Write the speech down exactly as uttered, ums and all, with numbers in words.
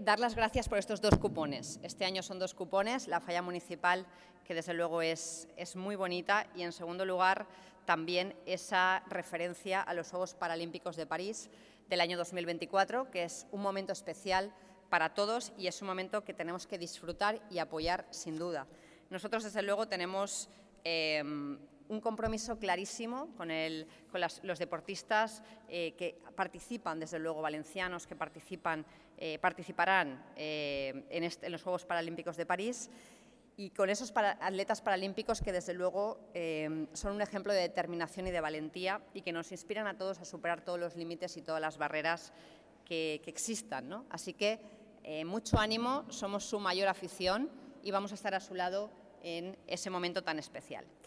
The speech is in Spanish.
dar las gracias por estos dos cupones. Este año son dos cupones, la falla municipal, que desde luego es, es muy bonita, y en segundo lugar también esa referencia a los Juegos Paralímpicos de París del año dos mil veinticuatro, que es un momento especial para todos y es un momento que tenemos que disfrutar y apoyar sin duda. Nosotros desde luego tenemos eh, un compromiso clarísimo con, el, con las, los deportistas eh, que participan, desde luego valencianos, que participan, eh, participarán eh, en, este, en los Juegos Paralímpicos de París, y con esos para, atletas paralímpicos que desde luego eh, son un ejemplo de determinación y de valentía y que nos inspiran a todos a superar todos los límites y todas las barreras que, que existan, ¿no? Así que eh, mucho ánimo, somos su mayor afición y vamos a estar a su lado en ese momento tan especial.